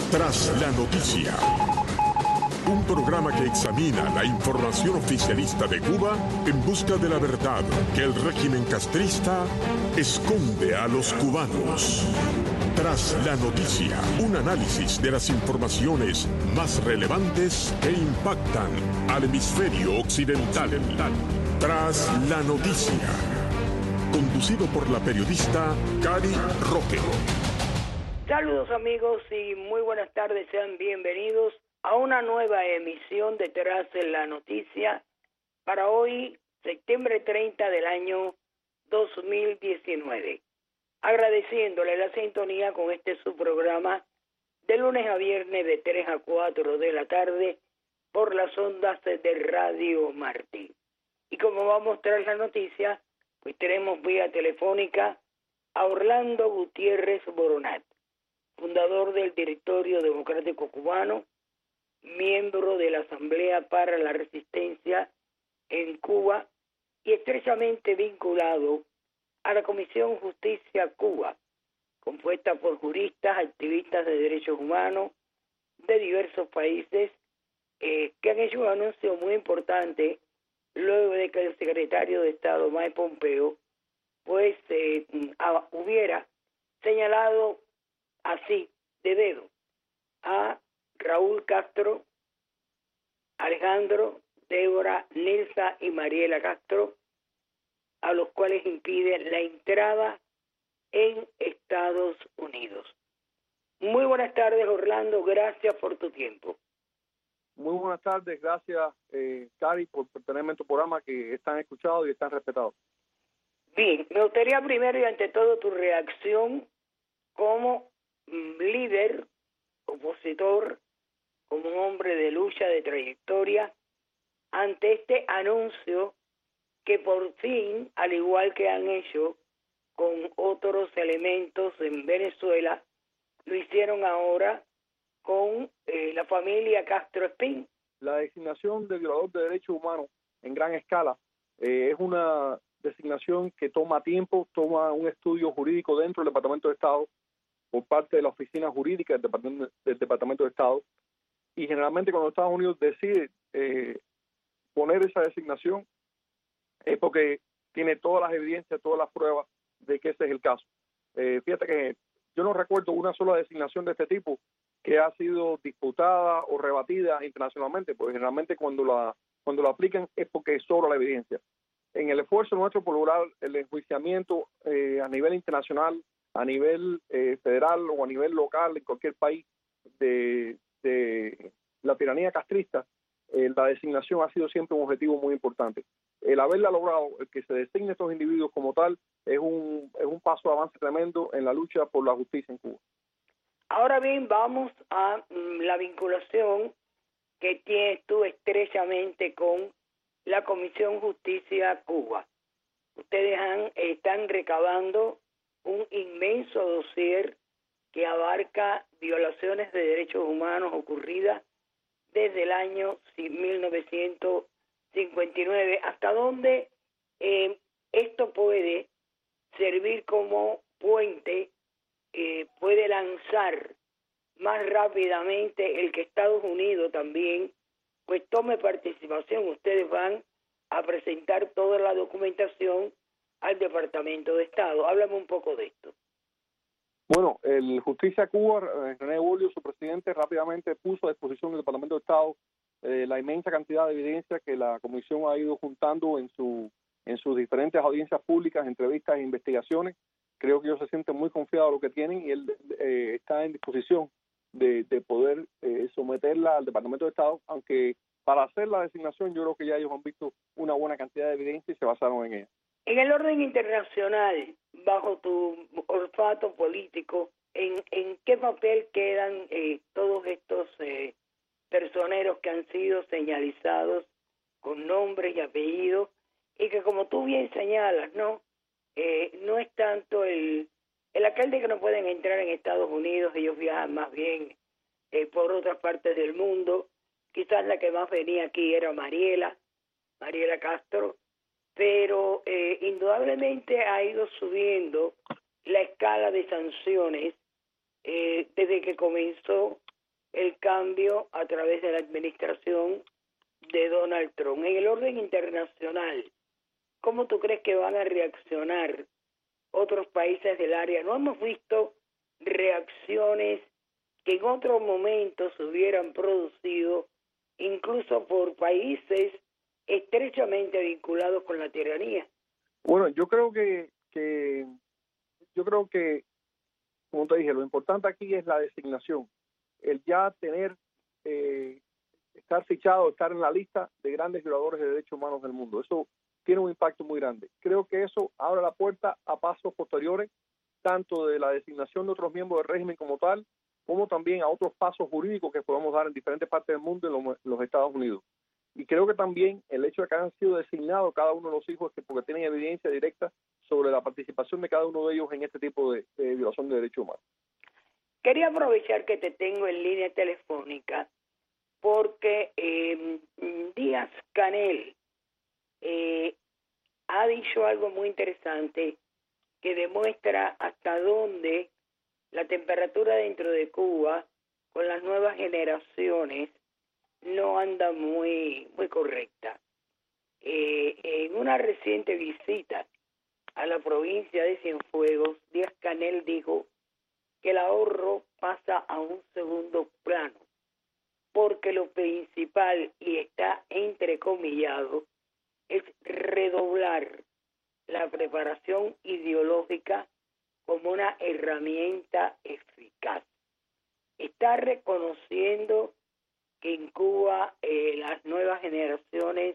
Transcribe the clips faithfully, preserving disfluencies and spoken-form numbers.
Tras la noticia, un programa que examina la información oficialista de Cuba en busca de la verdad que el régimen castrista esconde a los cubanos. Tras la noticia, un análisis de las informaciones más relevantes que impactan al hemisferio occidental. Tras la noticia, conducido por la periodista Cari Roque. Saludos amigos y muy buenas tardes, sean bienvenidos a una nueva emisión de Tras la Noticia para hoy, septiembre treinta del año dos mil diecinueve. Agradeciéndole la sintonía con este su programa de lunes a viernes de tres a cuatro de la tarde por las ondas de Radio Martí. Y como va a mostrar la noticia, pues tenemos vía telefónica a Orlando Gutiérrez Boronat, fundador del Directorio Democrático Cubano, miembro de la Asamblea para la Resistencia en Cuba y estrechamente vinculado a la Comisión Justicia Cuba, compuesta por juristas, activistas de derechos humanos de diversos países eh, que han hecho un anuncio muy importante luego de que el secretario de Estado, Mike Pompeo, pues eh, a, hubiera señalado así, de dedo, a Raúl Castro, Alejandro, Débora, Nilsa y Mariela Castro, a los cuales impide la entrada en Estados Unidos. Muy buenas tardes, Orlando, gracias por tu tiempo. Muy buenas tardes, gracias, eh, Cari, por tenerme en tu programa, que están escuchados y están respetados. Bien, me gustaría primero y ante todo tu reacción como líder, opositor, como un hombre de lucha, de trayectoria, ante este anuncio que por fin, al igual que han hecho con otros elementos en Venezuela, lo hicieron ahora con eh, la familia Castro Espín. La designación de violador de derechos humanos en gran escala eh, es una designación que toma tiempo, toma un estudio jurídico dentro del Departamento de Estado por parte de la oficina jurídica del Departamento, del Departamento de Estado, y generalmente cuando Estados Unidos decide eh, poner esa designación es porque tiene todas las evidencias, todas las pruebas de que ese es el caso. Eh, fíjate que yo no recuerdo una sola designación de este tipo que ha sido disputada o rebatida internacionalmente, porque generalmente cuando la cuando la aplican es porque sobra la evidencia. En el esfuerzo nuestro por lograr el enjuiciamiento eh, a nivel internacional, a nivel eh, federal o a nivel local en cualquier país de, de la tiranía castrista, eh, la designación ha sido siempre un objetivo muy importante. El haberla logrado, el que se designe estos individuos como tal, es un, es un paso de avance tremendo en la lucha por la justicia en Cuba. Ahora bien, vamos a mm, la vinculación que tienes tú estrechamente con la Comisión Justicia Cuba. Ustedes han, están recabando un inmenso dossier que abarca violaciones de derechos humanos ocurridas desde el año mil novecientos cincuenta y nueve. ¿Hasta dónde eh, esto puede servir como puente, eh, puede lanzar más rápidamente el que Estados Unidos también pues tome participación? Ustedes van a presentar toda la documentación al Departamento de Estado. Háblame un poco de esto. Bueno, el Justicia Cuba, René Bolio, su presidente, rápidamente puso a disposición del Departamento de Estado eh, la inmensa cantidad de evidencia que la Comisión ha ido juntando en su en sus diferentes audiencias públicas, entrevistas e investigaciones. Creo que ellos se sienten muy confiados de lo que tienen y él eh, está en disposición de, de poder eh, someterla al Departamento de Estado, aunque para hacer la designación yo creo que ya ellos han visto una buena cantidad de evidencia y se basaron en ella. En el orden internacional, bajo tu olfato político, ¿en, en qué papel quedan eh, todos estos eh, personeros que han sido señalizados con nombres y apellidos y que, como tú bien señalas, no eh, no es tanto el, el alcalde que no pueden entrar en Estados Unidos, ellos viajan más bien eh, por otras partes del mundo? Quizás la que más venía aquí era Mariela, Mariela Castro, pero eh, indudablemente ha ido subiendo la escala de sanciones eh, desde que comenzó el cambio a través de la administración de Donald Trump. En el orden internacional, ¿cómo tú crees que van a reaccionar otros países del área? No hemos visto reacciones que en otros momentos se hubieran producido, incluso por países estrechamente vinculados con la tiranía. Bueno, yo creo que, que yo creo que, como te dije, lo importante aquí es la designación, el ya tener, eh, estar fichado, estar en la lista de grandes violadores de derechos humanos del mundo. Eso tiene un impacto muy grande. Creo que eso abre la puerta a pasos posteriores, tanto de la designación de otros miembros del régimen como tal, como también a otros pasos jurídicos que podemos dar en diferentes partes del mundo y en los, los Estados Unidos. Y creo que también el hecho de que hayan sido designados cada uno de los hijos, que porque tienen evidencia directa sobre la participación de cada uno de ellos en este tipo de, de violación de derechos humanos. Quería aprovechar que te tengo en línea telefónica porque eh, Díaz-Canel eh, ha dicho algo muy interesante que demuestra hasta dónde la temperatura dentro de Cuba con las nuevas generaciones no anda muy, muy correcta. Eh, en una reciente visita a la provincia de Cienfuegos, Díaz-Canel dijo que el ahorro pasa a un segundo plano, porque lo principal, y está entrecomillado, es redoblar la preparación ideológica como una herramienta eficaz. Está reconociendo que en Cuba eh, las nuevas generaciones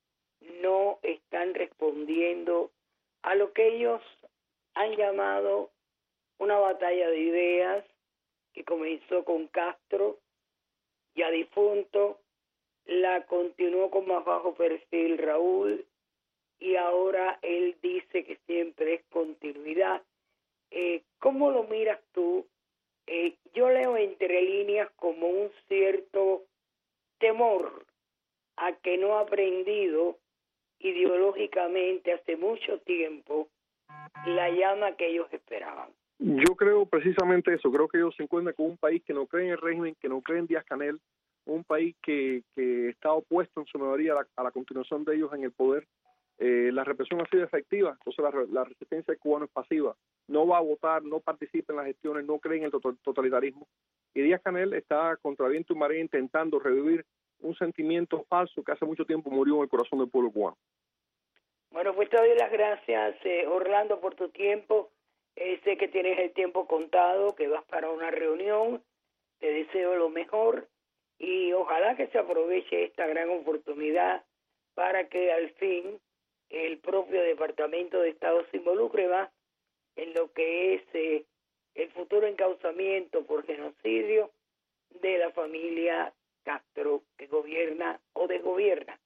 no están respondiendo a lo que ellos han llamado una batalla de ideas que comenzó con Castro, ya difunto, la continuó con más bajo perfil Raúl, y ahora él dice que siempre es continuidad. Eh, ¿Cómo lo miras tú? Eh, yo leo entre líneas como un cierto temor a que no ha aprendido ideológicamente hace mucho tiempo la llama que ellos esperaban. Yo creo precisamente eso, creo que ellos se encuentran con un país que no cree en el régimen, que no cree en Díaz-Canel, un país que, que está opuesto en su mayoría a la, a la continuación de ellos en el poder. Eh, la represión ha sido efectiva, entonces la, la resistencia del cubano es pasiva, no va a votar, no participa en las gestiones, no cree en el totalitarismo, y Díaz-Canel está contra viento y marea intentando revivir un sentimiento falso que hace mucho tiempo murió en el corazón del pueblo cubano. Bueno, pues te doy las gracias, eh, Orlando, por tu tiempo. Eh, sé que tienes el tiempo contado, que vas para una reunión. Te deseo lo mejor y ojalá que se aproveche esta gran oportunidad para que al fin el propio Departamento de Estado se involucre más en lo que es eh, el futuro encauzamiento por genocidio de la familia Castro, que gobierna o desgobierna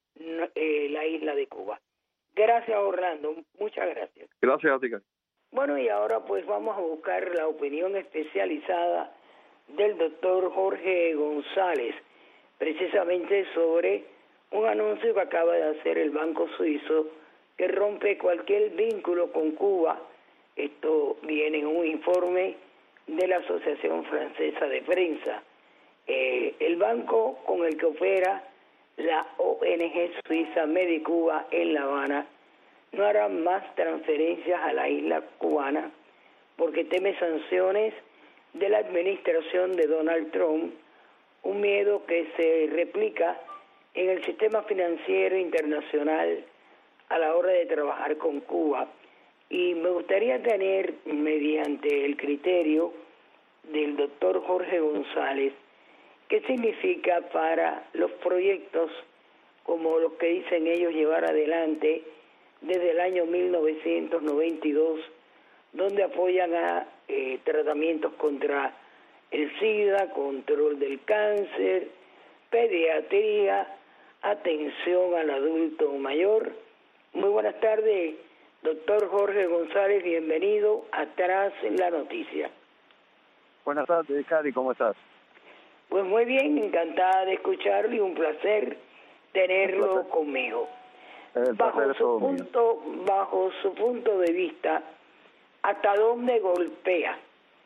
eh, la isla de Cuba. Gracias, Orlando. Muchas gracias. Gracias a ti, Cari. Bueno, y ahora pues vamos a buscar la opinión especializada del doctor Jorge González, precisamente sobre un anuncio que acaba de hacer el Banco Suizo que rompe cualquier vínculo con Cuba. Esto viene en un informe de la Asociación Francesa de Prensa. Eh, el banco con el que opera la O N G suiza Medicuba en La Habana no hará más transferencias a la isla cubana porque teme sanciones de la administración de Donald Trump, un miedo que se replica en el sistema financiero internacional a la hora de trabajar con Cuba. Y me gustaría tener, mediante el criterio del doctor Jorge González, qué significa para los proyectos como los que dicen ellos llevar adelante desde el año mil novecientos noventa y dos, donde apoyan a eh, tratamientos contra el SIDA, control del cáncer, pediatría, atención al adulto mayor. Muy buenas tardes, doctor Jorge González, bienvenido a Atrás en la Noticia. Buenas tardes, Cari, ¿cómo estás? Pues muy bien, encantada de escucharlo y un placer tenerlo un placer. conmigo. El bajo su punto, mío. bajo su punto de vista, ¿hasta dónde golpea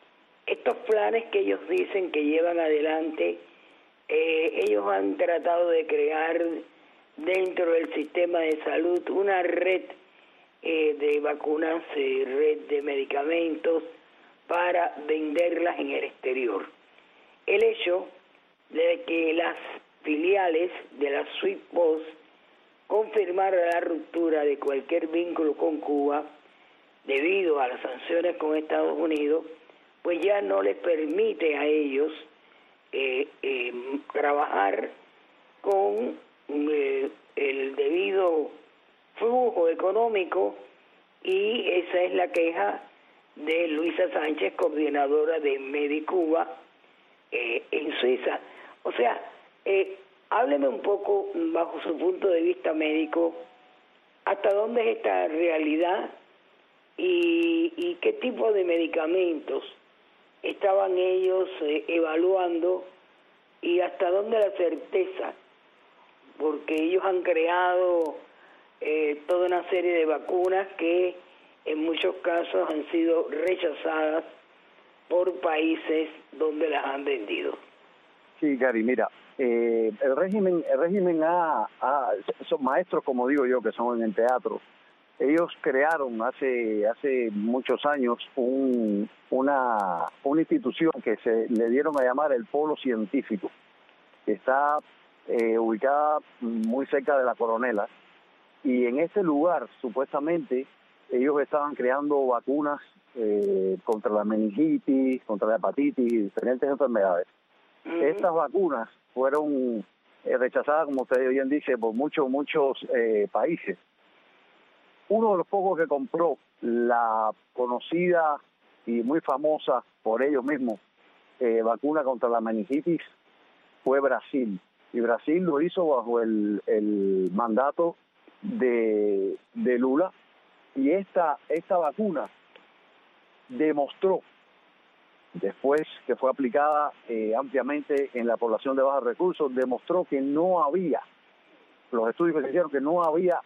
estos planes que ellos dicen que llevan adelante, eh, ellos han tratado de crear dentro del sistema de salud una red eh, de vacunas, eh, red de medicamentos para venderlas en el exterior. El hecho de que las filiales de la Sweet Post confirmaran la ruptura de cualquier vínculo con Cuba debido a las sanciones con Estados Unidos, pues ya no les permite a ellos eh, eh, trabajar con eh, el debido flujo económico, y esa es la queja de Luisa Sánchez, coordinadora de Medicuba eh, en Suiza. O sea, eh, hábleme un poco bajo su punto de vista médico, hasta dónde es esta realidad y, y qué tipo de medicamentos estaban ellos eh, evaluando, y hasta dónde la certeza, porque ellos han creado eh, toda una serie de vacunas que en muchos casos han sido rechazadas por países donde las han vendido. Sí, Gary, mira, eh, el régimen, el régimen ha, ha, son maestros, como digo yo, que son en el teatro. Ellos crearon hace hace muchos años un, una, una institución que se le dieron a llamar el Polo Científico, que está eh, ubicada muy cerca de la Coronela, y en ese lugar supuestamente ellos estaban creando vacunas eh, contra la meningitis, contra la hepatitis y diferentes enfermedades. Uh-huh. Estas vacunas fueron eh, rechazadas, como usted bien dice, por muchos, muchos eh, países. Uno de los pocos que compró la conocida y muy famosa por ellos mismos eh, vacuna contra la meningitis fue Brasil. Y Brasil lo hizo bajo el, el mandato de, de Lula. Y esta, esta vacuna demostró, después que fue aplicada eh, ampliamente en la población de bajos recursos, demostró que no había, los estudios que se hicieron, que no había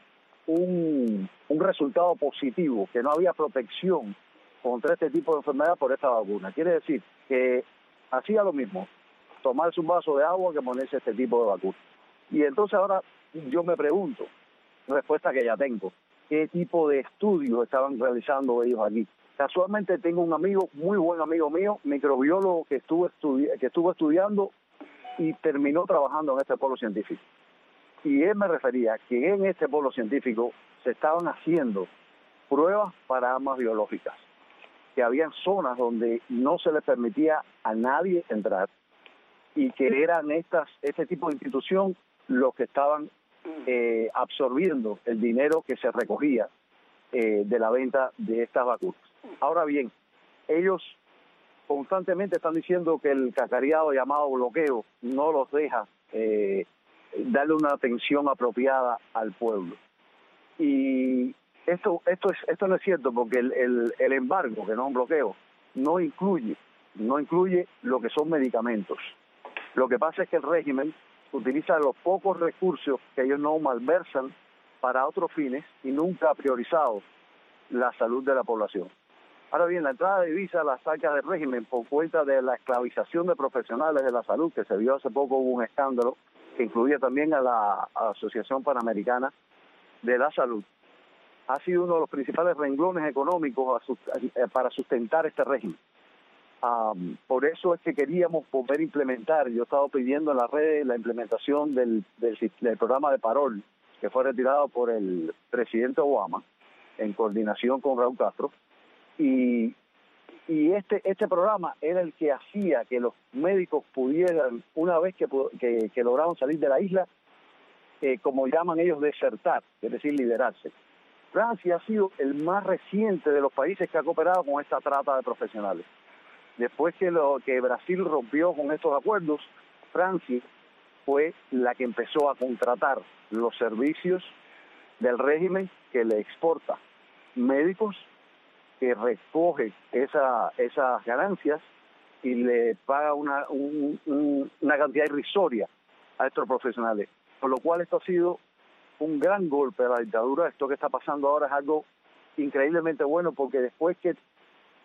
un, un resultado positivo, que no había protección contra este tipo de enfermedad por esta vacuna. Quiere decir que hacía lo mismo, tomarse un vaso de agua que ponerse este tipo de vacuna. Y entonces ahora yo me pregunto, respuesta que ya tengo, ¿qué tipo de estudios estaban realizando ellos aquí? Casualmente tengo un amigo, muy buen amigo mío, microbiólogo, que estuvo, estudi- que estuvo estudiando y terminó trabajando en este polo científico. Y él me refería que en este polo científico se estaban haciendo pruebas para armas biológicas, que habían zonas donde no se les permitía a nadie entrar, y que eran estas este tipo de institución los que estaban eh, absorbiendo el dinero que se recogía eh, de la venta de estas vacunas. Ahora bien, ellos constantemente están diciendo que el cacareado llamado bloqueo no los deja eh, darle una atención apropiada al pueblo. Y esto esto es esto no es cierto, porque el, el, el embargo, que no es un bloqueo, no incluye no incluye lo que son medicamentos. Lo que pasa es que el régimen utiliza los pocos recursos que ellos no malversan para otros fines y nunca ha priorizado la salud de la población. Ahora bien, la entrada de divisas a las arcas del régimen por cuenta de la esclavización de profesionales de la salud, que se vio hace poco, hubo un escándalo que incluía también a la, a la Asociación Panamericana de la Salud, ha sido uno de los principales renglones económicos a, a, para sustentar este régimen. Um, por eso es que queríamos poder implementar, yo he estado pidiendo en las redes la implementación del, del, del programa de parol, que fue retirado por el presidente Obama, en coordinación con Raúl Castro, y, y este este programa era el que hacía que los médicos pudieran, una vez que, que, que lograban salir de la isla, eh, como llaman ellos, desertar, es decir, liberarse. Francia ha sido el más reciente de los países que ha cooperado con esta trata de profesionales. Después que, lo, que Brasil rompió con estos acuerdos, Francia fue la que empezó a contratar los servicios del régimen, que le exporta médicos, que recoge esa, esas ganancias y le paga una, un, un, una cantidad irrisoria a estos profesionales. Por lo cual esto ha sido un gran golpe a la dictadura. Esto que está pasando ahora es algo increíblemente bueno, porque después que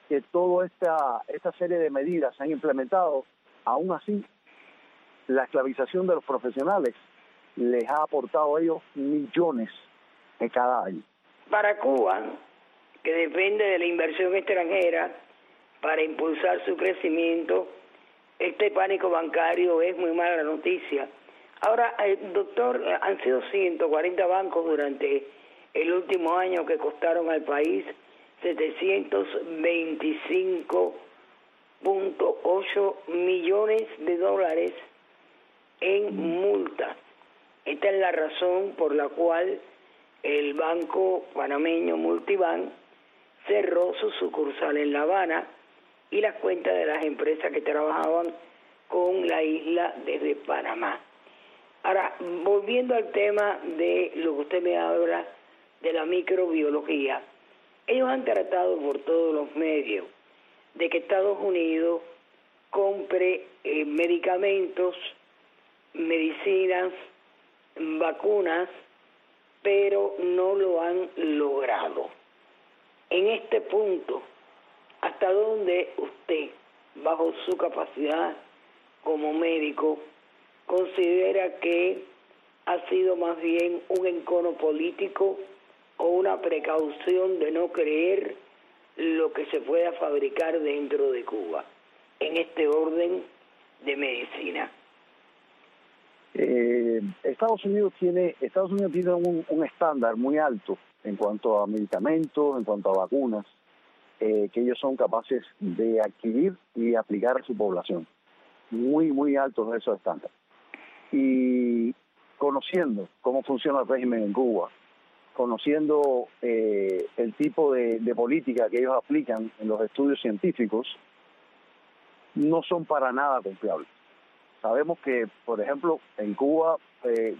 que toda esta, esta serie de medidas se han implementado, aún así, la esclavización de los profesionales les ha aportado a ellos millones en cada año. Para Cuba, que depende de la inversión extranjera para impulsar su crecimiento, este pánico bancario es muy mala noticia. Ahora, eh, doctor, han sido ciento cuarenta bancos durante el último año que costaron al país setecientos veinticinco punto ocho millones de dólares en multas. Esta es la razón por la cual el banco panameño Multibank cerró su sucursal en La Habana y las cuentas de las empresas que trabajaban con la isla desde Panamá. Ahora, volviendo al tema de lo que usted me habla de la microbiología, ellos han tratado por todos los medios de que Estados Unidos compre eh, medicamentos, medicinas, vacunas, pero no lo han logrado. En este punto, ¿hasta dónde usted, bajo su capacidad como médico, considera que ha sido más bien un encono político o una precaución de no creer lo que se pueda fabricar dentro de Cuba en este orden de medicina? Eh, Estados Unidos tiene Estados Unidos tiene un, un estándar muy alto en cuanto a medicamentos, en cuanto a vacunas, eh, que ellos son capaces de adquirir y aplicar a su población. Muy, muy altos esos estándares. Y conociendo cómo funciona el régimen en Cuba, conociendo eh, el tipo de, de política que ellos aplican en los estudios científicos, no son para nada confiables. Sabemos que, por ejemplo, en Cuba, eh,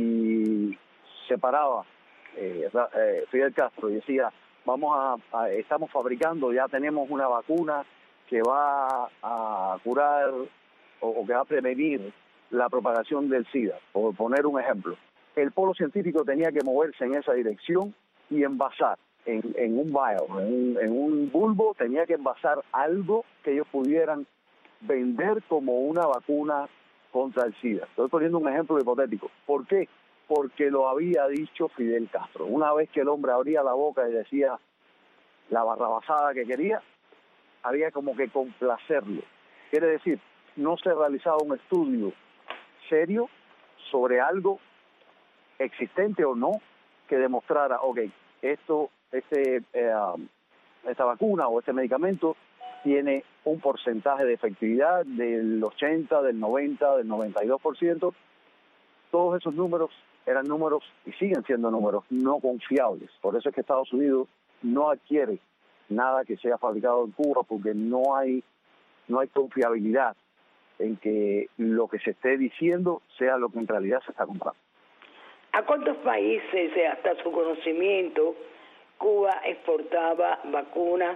si se paraba eh, eh, Fidel Castro y decía, vamos a, a, estamos fabricando, ya tenemos una vacuna que va a curar o, o que va a prevenir la propagación del SIDA, por poner un ejemplo, el polo científico tenía que moverse en esa dirección y envasar en, en un vial, en un, en un bulbo, tenía que envasar algo que ellos pudieran vender como una vacuna contra el SIDA. Estoy poniendo un ejemplo hipotético. ¿Por qué? Porque lo había dicho Fidel Castro. Una vez que el hombre abría la boca y decía la barrabasada que quería, había como que complacerlo. Quiere decir, no se realizaba un estudio serio sobre algo existente o no que demostrara, ok, esto, este, eh, esta vacuna o este medicamento tiene un porcentaje de efectividad del ochenta, del noventa, del noventa y dos por ciento. Todos esos números eran números y siguen siendo números no confiables. Por eso es que Estados Unidos no adquiere nada que sea fabricado en Cuba, porque no hay no hay confiabilidad en que lo que se esté diciendo sea lo que en realidad se está comprando. ¿A cuántos países, hasta su conocimiento, Cuba exportaba vacunas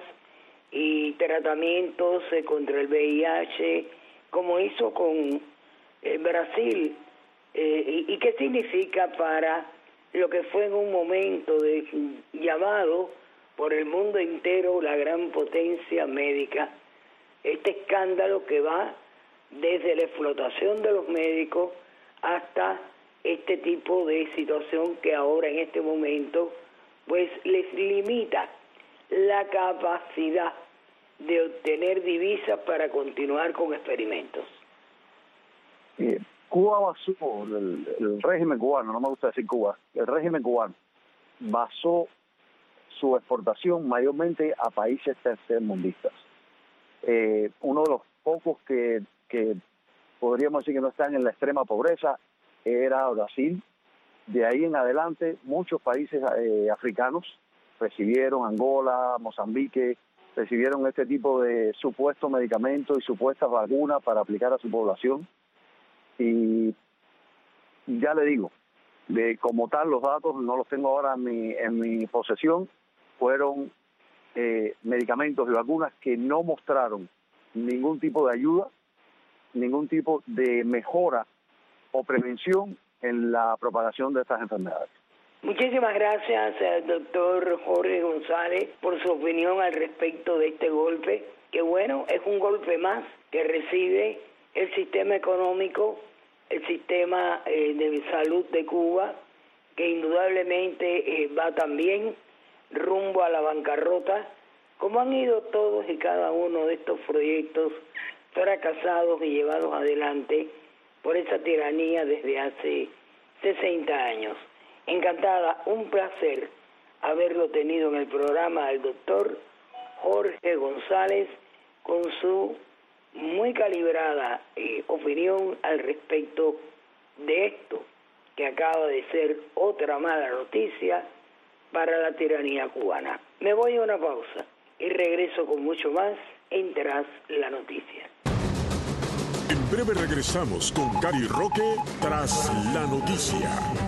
y tratamientos contra el V I H, como hizo con eh, Brasil? Eh, y, ¿Y qué significa para lo que fue en un momento de llamado por el mundo entero la gran potencia médica, este escándalo que va desde la explotación de los médicos hasta este tipo de situación que ahora en este momento pues les limita la capacidad de obtener divisas para continuar con experimentos? Eh, Cuba basó, el, el régimen cubano, no me gusta decir Cuba, el régimen cubano basó su exportación mayormente a países tercermundistas. Eh, uno de los pocos que, que podríamos decir que no están en la extrema pobreza era Brasil. De ahí en adelante muchos países eh, africanos recibieron, Angola, Mozambique, recibieron este tipo de supuestos medicamentos y supuestas vacunas para aplicar a su población. Y ya le digo, de como tal los datos no los tengo ahora en mi, en mi posesión, fueron eh, medicamentos y vacunas que no mostraron ningún tipo de ayuda, ningún tipo de mejora o prevención en la propagación de estas enfermedades. Muchísimas gracias al doctor Jorge González por su opinión al respecto de este golpe, que bueno, es un golpe más que recibe el sistema económico, el sistema eh, de salud de Cuba, que indudablemente eh, va también rumbo a la bancarrota, como han ido todos y cada uno de estos proyectos fracasados y llevados adelante por esa tiranía desde hace sesenta años. Encantada, un placer haberlo tenido en el programa al doctor Jorge González con su muy calibrada eh, opinión al respecto de esto que acaba de ser otra mala noticia para la tiranía cubana. Me voy a una pausa y regreso con mucho más en Tras la Noticia. En breve regresamos con Gary Roque Tras la Noticia.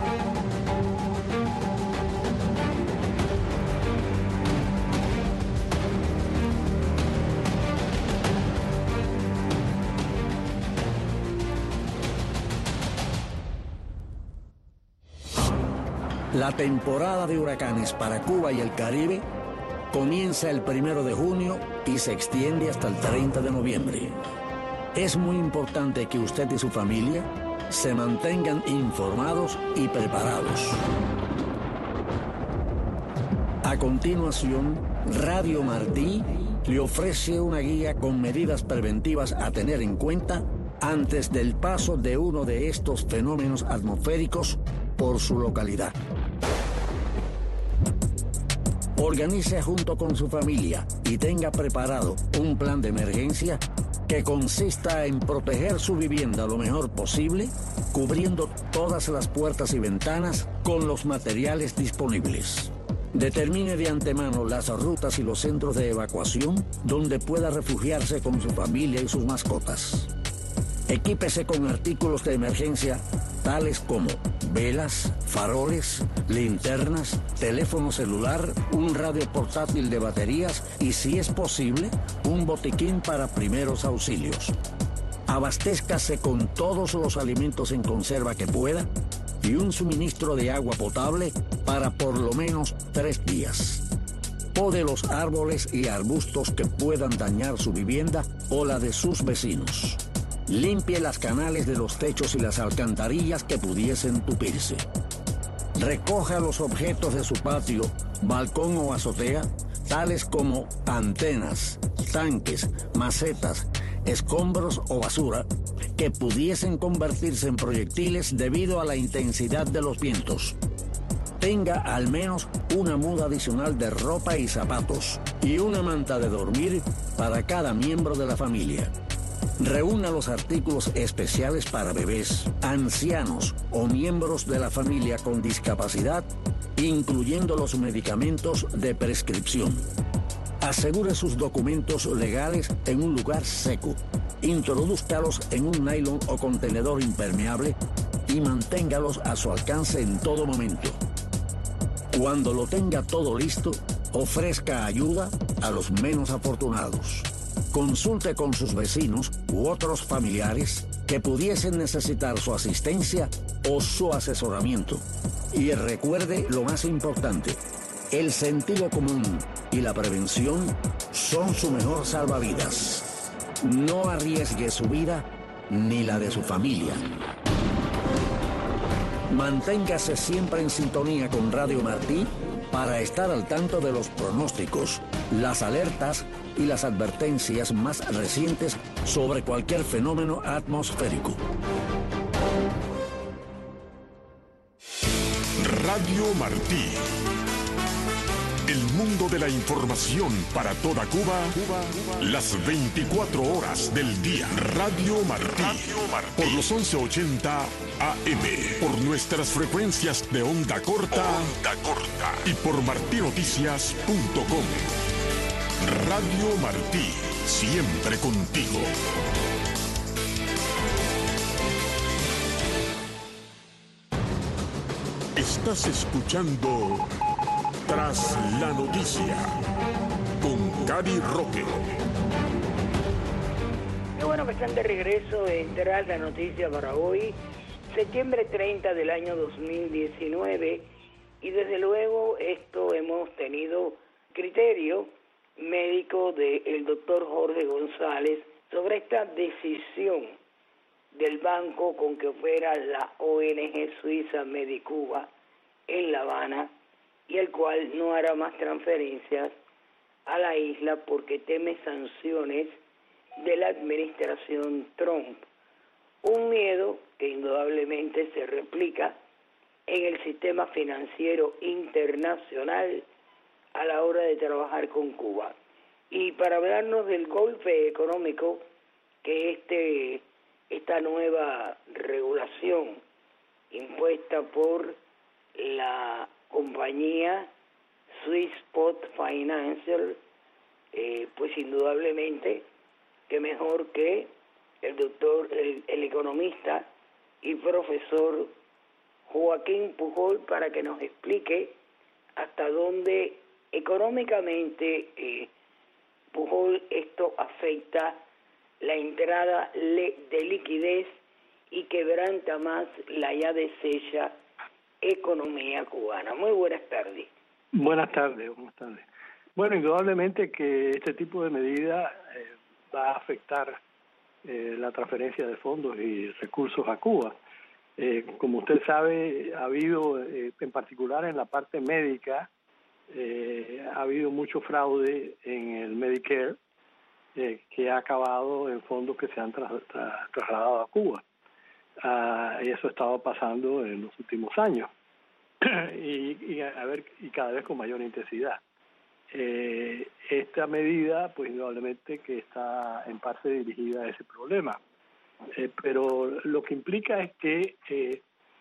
La temporada de huracanes para Cuba y el Caribe comienza el primero de junio y se extiende hasta el treinta de noviembre. Es muy importante que usted y su familia se mantengan informados y preparados. A continuación, Radio Martí le ofrece una guía con medidas preventivas a tener en cuenta antes del paso de uno de estos fenómenos atmosféricos por su localidad. Organice junto con su familia y tenga preparado un plan de emergencia que consista en proteger su vivienda lo mejor posible, cubriendo todas las puertas y ventanas con los materiales disponibles. Determine de antemano las rutas y los centros de evacuación donde pueda refugiarse con su familia y sus mascotas. Equípese con artículos de emergencia tales como velas, faroles, linternas, teléfono celular, un radio portátil de baterías y, si es posible, un botiquín para primeros auxilios. Abastézcase con todos los alimentos en conserva que pueda y un suministro de agua potable para por lo menos tres días. Pode los árboles y arbustos que puedan dañar su vivienda o la de sus vecinos. Limpie las canales de los techos y las alcantarillas que pudiesen tupirse. Recoja los objetos de su patio, balcón o azotea, tales como antenas, tanques, macetas, escombros o basura, que pudiesen convertirse en proyectiles debido a la intensidad de los vientos. Tenga al menos una muda adicional de ropa y zapatos y una manta de dormir para cada miembro de la familia. Reúna los artículos especiales para bebés, ancianos o miembros de la familia con discapacidad, incluyendo los medicamentos de prescripción. Asegure sus documentos legales en un lugar seco. Introdúzcalos en un nylon o contenedor impermeable y manténgalos a su alcance en todo momento. Cuando lo tenga todo listo, ofrezca ayuda a los menos afortunados. Consulte con sus vecinos u otros familiares que pudiesen necesitar su asistencia o su asesoramiento. Y recuerde lo más importante, el sentido común y la prevención son su mejor salvavidas. No arriesgue su vida ni la de su familia. Manténgase siempre en sintonía con Radio Martí para estar al tanto de los pronósticos, las alertas y las advertencias más recientes sobre cualquier fenómeno atmosférico. Radio Martí. El mundo de la información para toda Cuba, Cuba, las veinticuatro horas del día. Radio Martí. Radio Martí. Por los once ochenta A M. Por nuestras frecuencias de onda corta. Onda corta. Y por martí noticias punto com. Radio Martí. Siempre contigo. Estás escuchando Tras la Noticia con Gary Roque. Qué bueno que están de regreso en Tras la Noticia para hoy, septiembre treinta del año dos mil diecinueve, Y desde luego esto hemos tenido criterio médico del doctor Jorge González sobre esta decisión del banco con que opera la O N G suiza Medicuba en La Habana, y el cual no hará más transferencias a la isla porque teme sanciones de la administración Trump. Un miedo que indudablemente se replica en el sistema financiero internacional a la hora de trabajar con Cuba. Y para hablarnos del golpe económico que este esta nueva regulación impuesta por la compañía Swissport Financial, eh, pues indudablemente que mejor que el doctor, el, el economista y profesor Joaquín Pujol para que nos explique hasta dónde económicamente eh, Pujol esto afecta la entrada de liquidez y quebranta más la ya deshecha economía cubana. Muy buenas tardes. Buenas tardes, buenas tardes. Bueno, indudablemente que este tipo de medida eh, va a afectar eh, la transferencia de fondos y recursos a Cuba. Eh, como usted sabe, ha habido, eh, en particular en la parte médica, eh, ha habido mucho fraude en el Medicare, eh, que ha acabado en fondos que se han tras, tras, trasladado a Cuba. Uh, y eso ha estado pasando en los últimos años y, y, a ver, y cada vez con mayor intensidad. Eh, esta medida, pues indudablemente que está en parte dirigida a ese problema. Eh, pero lo que implica es que eh,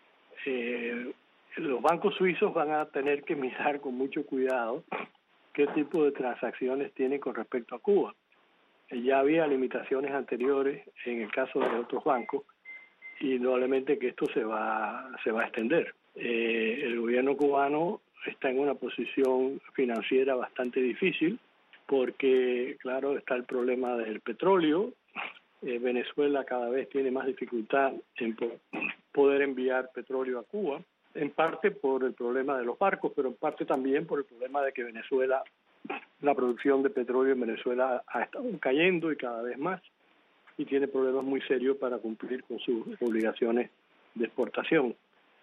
eh, los bancos suizos van a tener que mirar con mucho cuidado qué tipo de transacciones tienen con respecto a Cuba. Eh, ya había limitaciones anteriores en el caso de otros bancos y indudablemente que esto se va, se va a extender. Eh, el gobierno cubano está en una posición financiera bastante difícil porque, claro, está el problema del petróleo. Eh, Venezuela cada vez tiene más dificultad en po- poder enviar petróleo a Cuba, en parte por el problema de los barcos, pero en parte también por el problema de que Venezuela, la producción de petróleo en Venezuela ha estado cayendo y cada vez más, y tiene problemas muy serios para cumplir con sus obligaciones de exportación.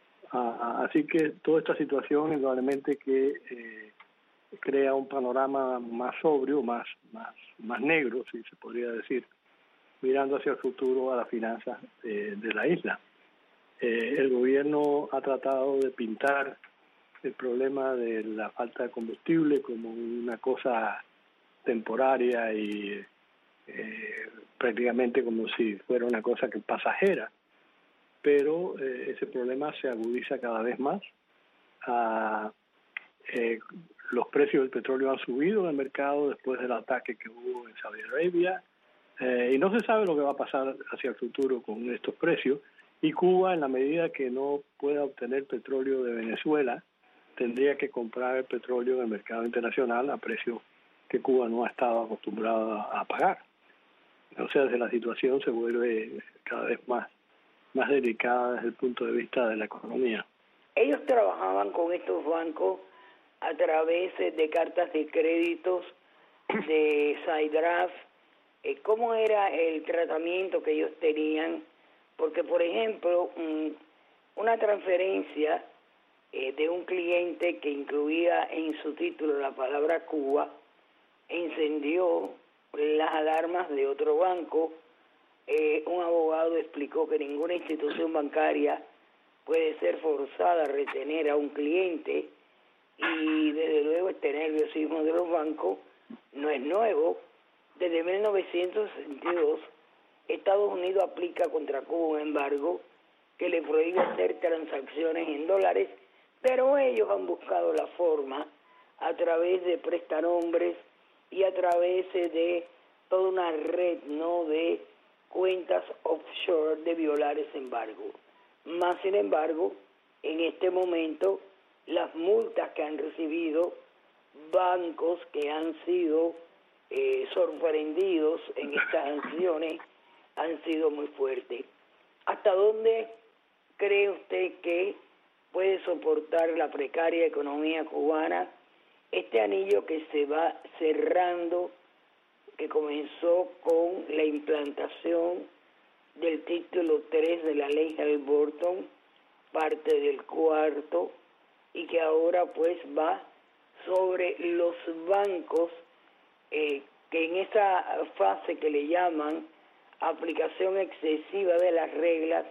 Ah, así que toda esta situación indudablemente que eh, crea un panorama más sobrio, más, más, más negro, si se podría decir, mirando hacia el futuro a las finanzas eh, de la isla. Eh, el gobierno ha tratado de pintar el problema de la falta de combustible como una cosa temporaria y eh, prácticamente como si fuera una cosa que pasajera, pero eh, ese problema se agudiza cada vez más. Ah, eh, los precios del petróleo han subido en el mercado después del ataque que hubo en Saudi Arabia. Eh, y no se sabe lo que va a pasar hacia el futuro con estos precios, y Cuba, en la medida que no pueda obtener petróleo de Venezuela, tendría que comprar el petróleo en el mercado internacional a precios que Cuba no ha estado acostumbrado a, a pagar. O sea, desde la situación se vuelve cada vez más, más delicada desde el punto de vista de la economía. Ellos trabajaban con estos bancos a través de cartas de créditos de SIDRAF. ¿Cómo era el tratamiento que ellos tenían? Porque, por ejemplo, una transferencia de un cliente que incluía en su título la palabra Cuba encendió las alarmas de otro banco. Eh, un abogado explicó que ninguna institución bancaria puede ser forzada a retener a un cliente, y desde luego este nerviosismo de los bancos no es nuevo. Desde mil novecientos sesenta y dos, Estados Unidos aplica contra Cuba un embargo que le prohíbe hacer transacciones en dólares, pero ellos han buscado la forma, a través de prestanombres y a través de toda una red, ¿no?, de cuentas offshore, de violar ese embargo. Más sin embargo, en este momento, las multas que han recibido bancos que han sido eh, sorprendidos en estas acciones han sido muy fuertes. ¿Hasta dónde cree usted que puede soportar la precaria economía cubana. Este anillo que se va cerrando, que comenzó con la implantación del título tres de la ley Halliburton, parte del cuarto, y que ahora pues va sobre los bancos, eh, que en esa fase que le llaman aplicación excesiva de las reglas,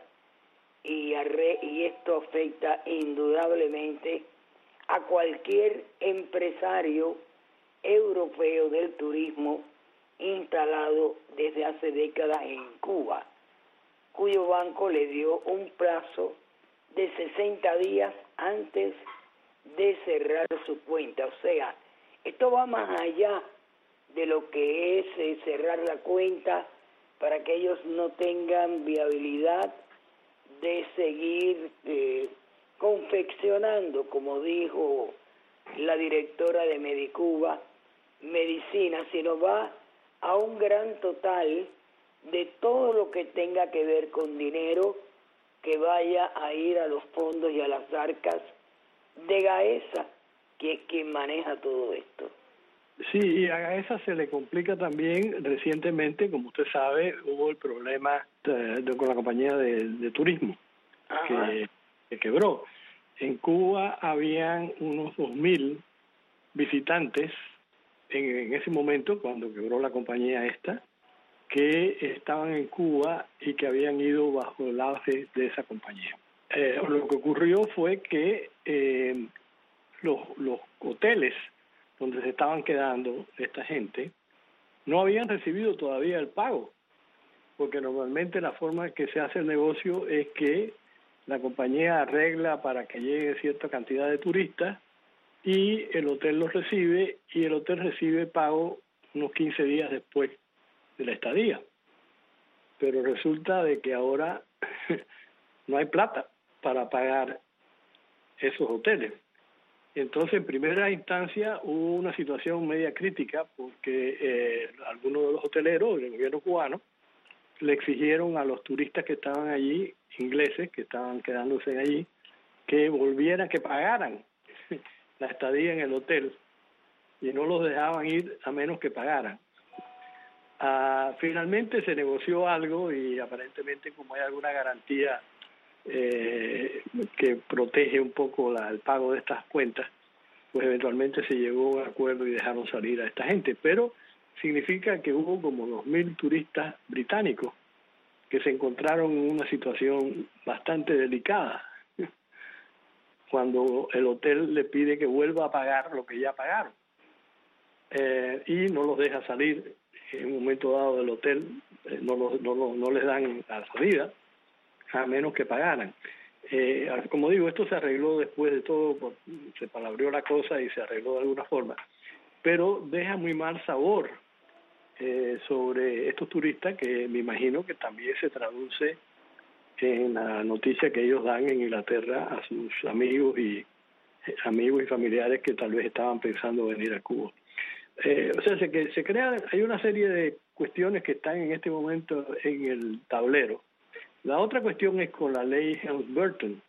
y, arre, y esto afecta indudablemente a cualquier empresario europeo del turismo instalado desde hace décadas en Cuba, cuyo banco le dio un plazo de sesenta días antes de cerrar su cuenta. O sea, esto va más allá de lo que es eh, cerrar la cuenta para que ellos no tengan viabilidad de seguir eh, confeccionando, como dijo la directora de Medicuba, medicina, sino va a un gran total de todo lo que tenga que ver con dinero que vaya a ir a los fondos y a las arcas de Gaesa, que es quien maneja todo esto. Sí, y a Gaesa se le complica también. Recientemente, como usted sabe, hubo el problema de, de, con la compañía de, de turismo que, que quebró. En Cuba habían unos dos mil visitantes en, en ese momento, cuando quebró la compañía esta, que estaban en Cuba y que habían ido bajo el auge de esa compañía. Eh, lo que ocurrió fue que eh, los, los hoteles donde se estaban quedando esta gente no habían recibido todavía el pago, porque normalmente la forma en que se hace el negocio es que la compañía arregla para que llegue cierta cantidad de turistas y el hotel los recibe, y el hotel recibe pago unos quince días después de la estadía. Pero resulta de que ahora no hay plata para pagar esos hoteles. Entonces, en primera instancia hubo una situación media crítica, porque eh, algunos de los hoteleros del gobierno cubano le exigieron a los turistas que estaban allí, ingleses que estaban quedándose allí, que volvieran, que pagaran la estadía en el hotel, y no los dejaban ir a menos que pagaran. Uh, finalmente se negoció algo, y aparentemente, como hay alguna garantía eh, que protege un poco la, el pago de estas cuentas, pues eventualmente se llegó a un acuerdo y dejaron salir a esta gente. Pero significa que hubo como dos mil turistas británicos que se encontraron en una situación bastante delicada cuando el hotel le pide que vuelva a pagar lo que ya pagaron, eh, y no los deja salir en un momento dado del hotel. eh, no, los, no, no, no les dan la salida a menos que pagaran. Eh, como digo, esto se arregló después de todo, se palabreó la cosa y se arregló de alguna forma, pero deja muy mal sabor eh, sobre estos turistas, que me imagino que también se traduce en la noticia que ellos dan en Inglaterra a sus amigos y amigos y familiares que tal vez estaban pensando venir a Cuba. Eh, o sea, se, que se crea, hay una serie de cuestiones que están en este momento en el tablero. La otra cuestión es con la ley Halliburton.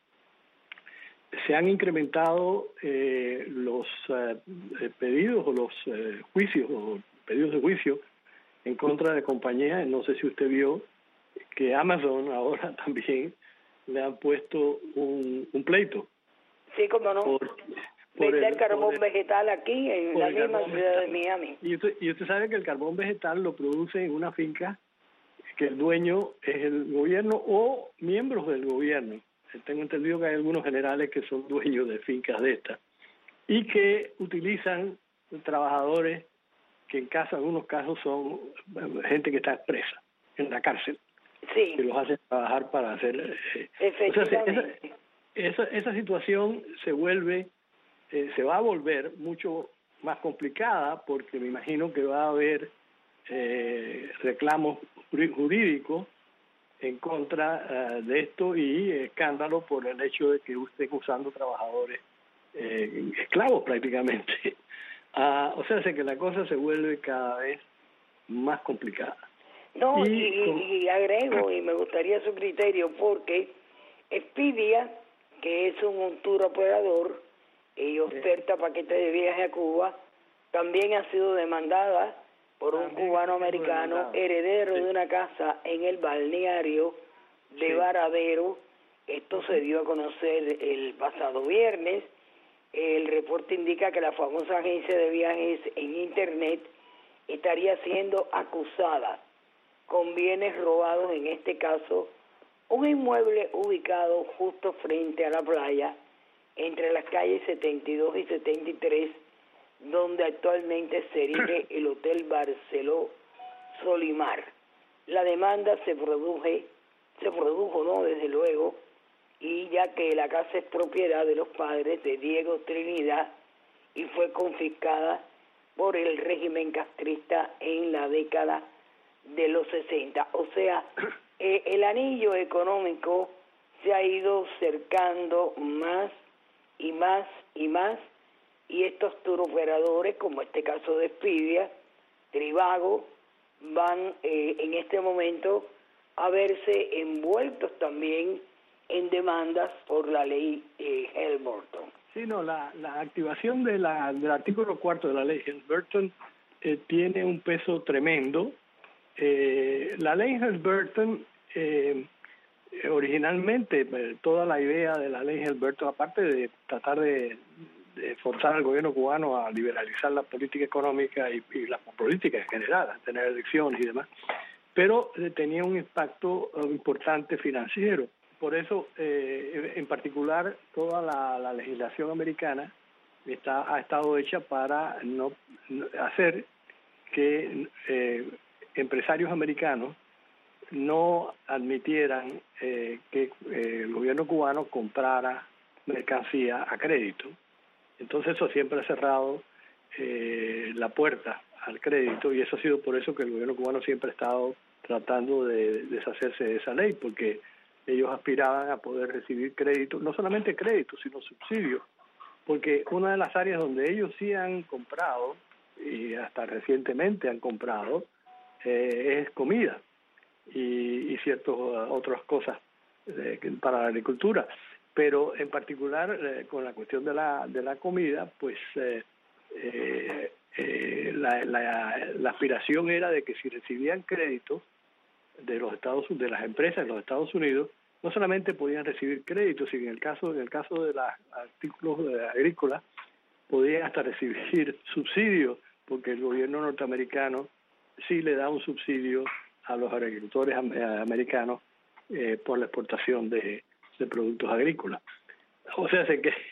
Se han incrementado eh, los eh, pedidos o los eh, juicios o pedidos de juicio en contra de compañías. No sé si usted vio que Amazon ahora también le han puesto un, un pleito. Sí, como no. Por, por Vender el, carbón el, vegetal aquí en la misma ciudad vegetal. de Miami. Y usted, y usted sabe que el carbón vegetal lo produce en una finca que el dueño es el gobierno o miembros del gobierno. Tengo entendido que hay algunos generales que son dueños de fincas de estas y que utilizan trabajadores que en caso, en algunos casos son gente que está presa en la cárcel. Sí. Que los hacen trabajar para hacer... Eh, Efectivamente. O sea, esa, esa, esa situación se vuelve, eh, se va a volver mucho más complicada, porque me imagino que va a haber eh, reclamos jurídicos en contra uh, de esto, y escándalo por el hecho de que usted está usando trabajadores eh, esclavos prácticamente. Uh, o sea, hace que la cosa se vuelve cada vez más complicada. No, y, y, y, y agrego, y me gustaría su criterio, porque Expedia que es un, un tour operador y oferta paquetes de viaje a Cuba, también ha sido demandada por un cubano americano heredero sí. de una casa en el balneario de sí. Varadero. Esto uh-huh. se dio a conocer el pasado viernes. El reporte indica que la famosa agencia de viajes en Internet estaría siendo acusada con bienes robados, en este caso un inmueble ubicado justo frente a la playa, entre las calles setenta y dos y setenta y tres, donde actualmente se erige el Hotel Barceló Solimar. La demanda se produje, se produjo, no, desde luego, y ya que la casa es propiedad de los padres de Diego Trinidad y fue confiscada por el régimen castrista en la década de los sesenta. O sea, eh, el anillo económico se ha ido cercando más y más y más, y estos tour operadores, como este caso de Expedia, Trivago, van eh, en este momento a verse envueltos también en demandas por la ley eh, Helms-Burton. Sí, no, la, la activación de la, del artículo cuarto de la ley Helms-Burton eh, tiene un peso tremendo. Eh, la ley Helms-Burton, eh, originalmente, eh, toda la idea de la ley Helms-Burton, aparte de tratar de, de forzar al gobierno cubano a liberalizar la política económica y, y la política en general, a tener elecciones y demás, pero eh, tenía un impacto eh, importante financiero. Por eso, eh, en particular, toda la, la legislación americana está, ha estado hecha para no, no hacer que eh, empresarios americanos no admitieran eh, que eh, el gobierno cubano comprara mercancía a crédito. Entonces eso siempre ha cerrado eh, la puerta al crédito, y eso ha sido por eso que el gobierno cubano siempre ha estado tratando de deshacerse de esa ley, porque ellos aspiraban a poder recibir crédito, no solamente créditos, sino subsidios, porque una de las áreas donde ellos sí han comprado, y hasta recientemente han comprado, eh, es comida y, y ciertas uh, otras cosas eh, para la agricultura. Pero en particular eh, con la cuestión de la de la comida, pues eh, eh, eh, la, la, la aspiración era de que si recibían créditos de los Estados de las empresas en los Estados Unidos, no solamente podían recibir créditos, sino en el caso en el caso de los artículos agrícolas podían hasta recibir subsidios, porque el gobierno norteamericano sí le da un subsidio a los agricultores americanos eh, por la exportación de, de productos agrícolas. O sea, sé que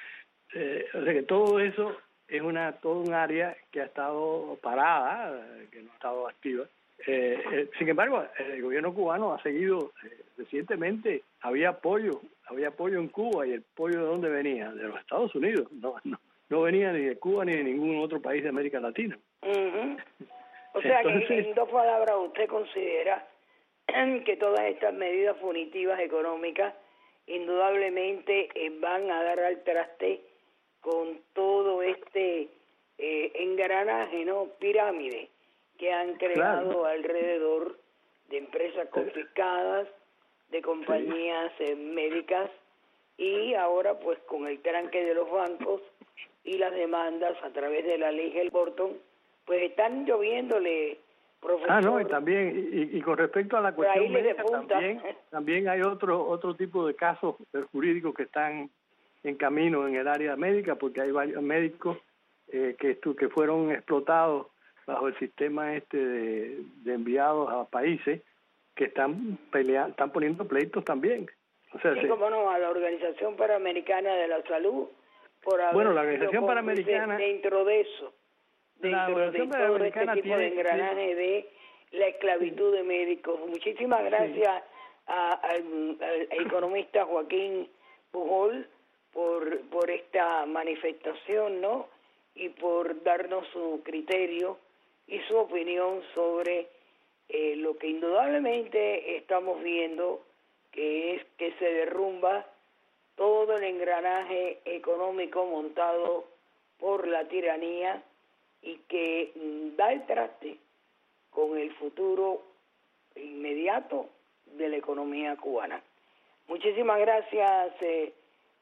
eh, o sea que todo eso es una todo un área que ha estado parada, que no ha estado activa. Eh, eh, sin embargo, el gobierno cubano ha seguido eh, recientemente, había apoyo, había apoyo en Cuba, y el apoyo ¿de dónde venía? De los Estados Unidos, no, no, no venía ni de Cuba ni de ningún otro país de América Latina. Uh-huh. O sea, entonces, que en dos palabras, usted considera que todas estas medidas punitivas económicas indudablemente eh, van a dar al traste con todo este eh, engranaje, ¿no? Pirámide que han creado claro. alrededor de empresas confiscadas, de compañías sí. eh, médicas, y ahora pues con el tranque de los bancos y las demandas a través de la ley Helms-Burton, pues están lloviéndole, profesor. Ah, no, y también, y, y con respecto a la cuestión médica, también, también hay otro otro tipo de casos jurídicos que están en camino en el área médica, porque hay varios médicos eh, que, estu que fueron explotados bajo el sistema este de, de enviados a países que están peleando, están poniendo pleitos también. O sea, sí, como no, a la Organización Panamericana de la Salud, por haber bueno, la Organización Panamericana dentro de eso, dentro de todo este tipo de engranaje de la esclavitud de médicos. Muchísimas gracias sí. a, al, al economista Joaquín Pujol por por esta manifestación, ¿no? Y por darnos su criterio y su opinión sobre eh, lo que indudablemente estamos viendo, que es que se derrumba todo el engranaje económico montado por la tiranía y que mm, da el traste con el futuro inmediato de la economía cubana. Muchísimas gracias, eh,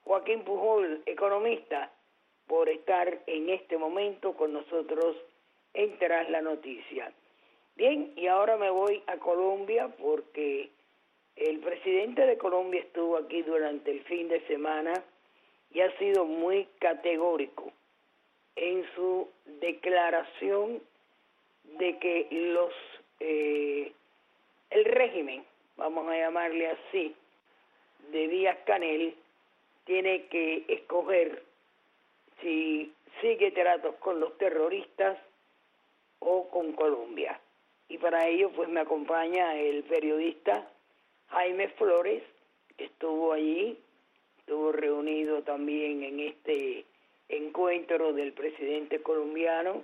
Joaquín Pujol, economista, por estar en este momento con nosotros en Tras la Noticia. Bien, y ahora me voy a Colombia porque el presidente de Colombia estuvo aquí durante el fin de semana y ha sido muy categórico en su declaración de que los eh, el régimen, vamos a llamarle así, de Díaz-Canel tiene que escoger si sigue tratos con los terroristas o con Colombia. Y para ello pues me acompaña el periodista Jaime Flores, que estuvo allí, estuvo reunido también en este encuentro del presidente colombiano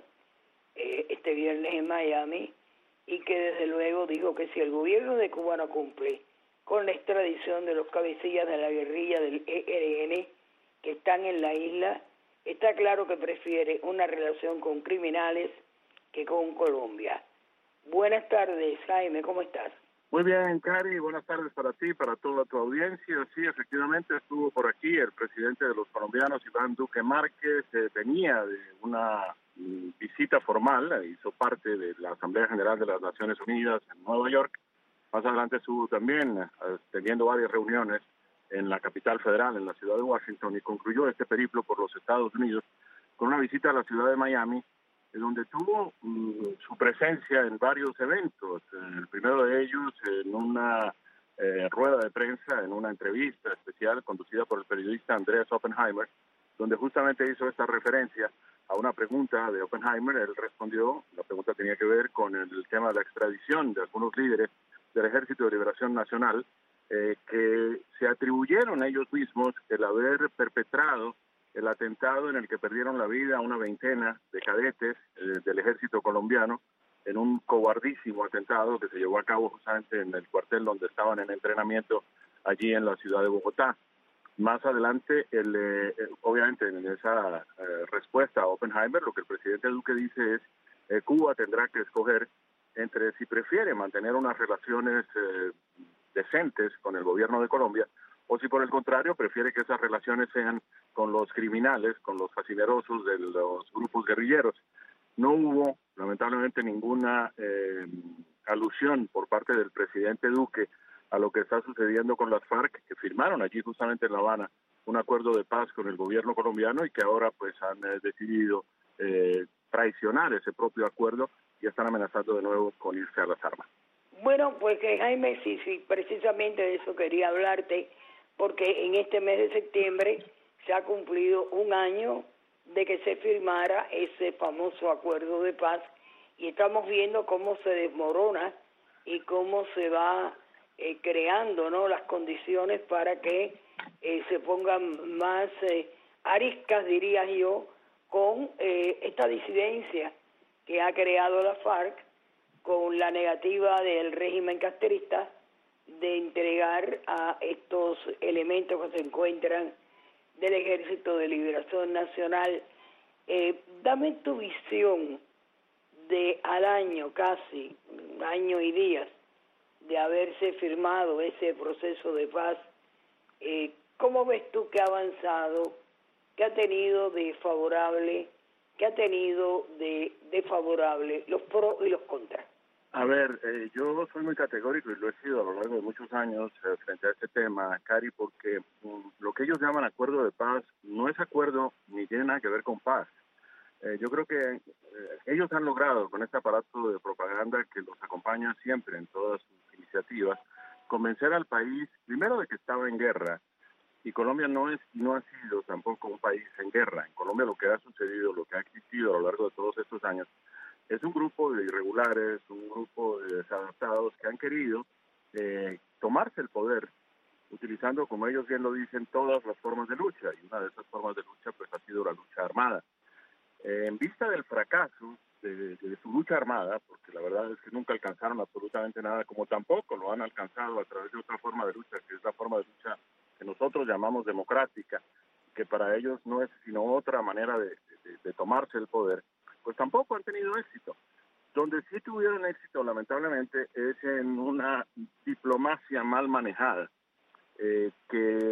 eh, este viernes en Miami, y que desde luego dijo que si el gobierno de Cuba no cumple con la extradición de los cabecillas de la guerrilla del E L N que están en la isla, está claro que prefiere una relación con criminales que con Colombia. Buenas tardes, Jaime, ¿cómo estás? Muy bien, Cari, buenas tardes para ti, para toda tu audiencia. Sí, efectivamente estuvo por aquí el presidente de los colombianos, Iván Duque Márquez, eh, venía de una mm, visita formal, eh, hizo parte de la Asamblea General de las Naciones Unidas en Nueva York. Más adelante estuvo también eh, teniendo varias reuniones en la capital federal, en la ciudad de Washington, y concluyó este periplo por los Estados Unidos con una visita a la ciudad de Miami, donde tuvo um, su presencia en varios eventos. El primero de ellos en una eh, rueda de prensa, en una entrevista especial conducida por el periodista Andreas Oppenheimer, donde justamente hizo esta referencia a una pregunta de Oppenheimer. Él respondió, la pregunta tenía que ver con el tema de la extradición de algunos líderes del Ejército de Liberación Nacional, eh, que se atribuyeron ellos mismos el haber perpetrado el atentado en el que perdieron la vida una veintena de cadetes eh, del ejército colombiano en un cobardísimo atentado que se llevó a cabo justamente en el cuartel donde estaban en entrenamiento allí en la ciudad de Bogotá. Más adelante, el, eh, obviamente en esa eh, respuesta a Oppenheimer, lo que el presidente Duque dice es eh, Cuba tendrá que escoger entre si prefiere mantener unas relaciones eh, decentes con el gobierno de Colombia o si por el contrario prefiere que esas relaciones sean con los criminales, con los fascinerosos de los grupos guerrilleros. No hubo, lamentablemente, ninguna eh, alusión por parte del presidente Duque a lo que está sucediendo con las FARC, que firmaron allí justamente en La Habana un acuerdo de paz con el gobierno colombiano y que ahora pues han eh, decidido eh, traicionar ese propio acuerdo y están amenazando de nuevo con irse a las armas. Bueno, pues que Jaime, sí, sí, precisamente de eso quería hablarte, porque en este mes de septiembre se ha cumplido un año de que se firmara ese famoso acuerdo de paz y estamos viendo cómo se desmorona y cómo se va eh, creando, ¿no?, las condiciones para que eh, se pongan más eh, ariscas, diría yo, con eh, esta disidencia que ha creado la FARC con la negativa del régimen castrista de entregar a estos elementos que se encuentran del Ejército de Liberación Nacional. Eh, dame tu visión de al año, casi año y días, de haberse firmado ese proceso de paz. Eh, ¿Cómo ves tú que ha avanzado, que ha tenido de favorable, que ha tenido de desfavorable, los pros y los contras? A ver, eh, yo soy muy categórico y lo he sido a lo largo de muchos años eh, frente a este tema, Cari, porque um, lo que ellos llaman acuerdo de paz no es acuerdo ni tiene nada que ver con paz. Eh, yo creo que eh, ellos han logrado con este aparato de propaganda que los acompaña siempre en todas sus iniciativas, convencer al país, primero de que estaba en guerra, y Colombia no es no ha sido tampoco un país en guerra. En Colombia lo que ha sucedido, lo que ha existido a lo largo de todos estos años, es un grupo de irregulares, un grupo de desadaptados que han querido eh, tomarse el poder, utilizando, como ellos bien lo dicen, todas las formas de lucha, y una de esas formas de lucha pues ha sido la lucha armada. Eh, en vista del fracaso de, de su lucha armada, porque la verdad es que nunca alcanzaron absolutamente nada, como tampoco lo han alcanzado a través de otra forma de lucha, que es la forma de lucha que nosotros llamamos democrática, que para ellos no es sino otra manera de, de, de tomarse el poder, pues tampoco han tenido éxito. Donde sí tuvieron éxito, lamentablemente, es en una diplomacia mal manejada, eh, que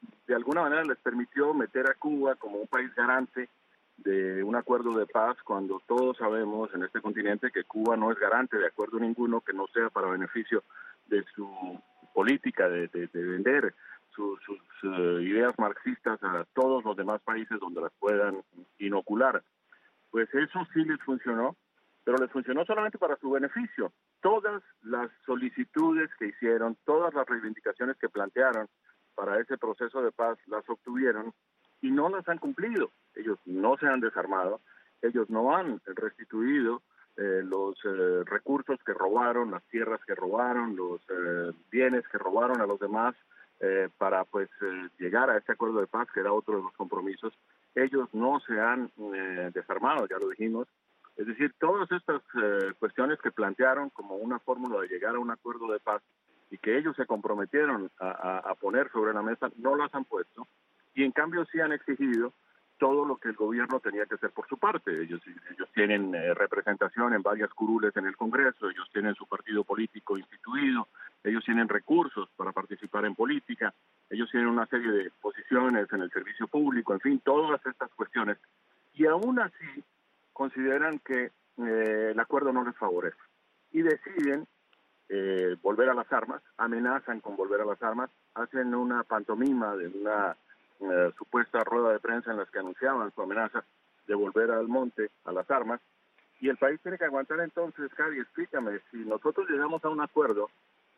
de alguna manera les permitió meter a Cuba como un país garante de un acuerdo de paz, cuando todos sabemos en este continente que Cuba no es garante de acuerdo ninguno que no sea para beneficio de su política de, de, de vender sus, sus uh, ideas marxistas a todos los demás países donde las puedan inocular. Pues eso sí les funcionó, pero les funcionó solamente para su beneficio. Todas las solicitudes que hicieron, todas las reivindicaciones que plantearon para ese proceso de paz las obtuvieron y no las han cumplido. Ellos no se han desarmado, ellos no han restituido eh, los eh, recursos que robaron, las tierras que robaron, los eh, bienes que robaron a los demás eh, para pues eh, llegar a este acuerdo de paz, que era otro de los compromisos. Ellos no se han eh, desarmado, ya lo dijimos. Es decir, todas estas eh, cuestiones que plantearon como una fórmula de llegar a un acuerdo de paz y que ellos se comprometieron a, a, a poner sobre la mesa, no las han puesto, y en cambio sí han exigido todo lo que el gobierno tenía que hacer por su parte. Ellos, ellos tienen eh, representación en varias curules en el Congreso, ellos tienen su partido político instituido, ellos tienen recursos para participar en política, ellos tienen una serie de posiciones en el servicio público, en fin, todas estas cuestiones. Y aún así consideran que eh, el acuerdo no les favorece y deciden eh, volver a las armas, amenazan con volver a las armas, hacen una pantomima de una eh, supuesta rueda de prensa en las que anunciaban su amenaza de volver al monte, a las armas, y el país tiene que aguantar. Entonces, Cari, explícame, si nosotros llegamos a un acuerdo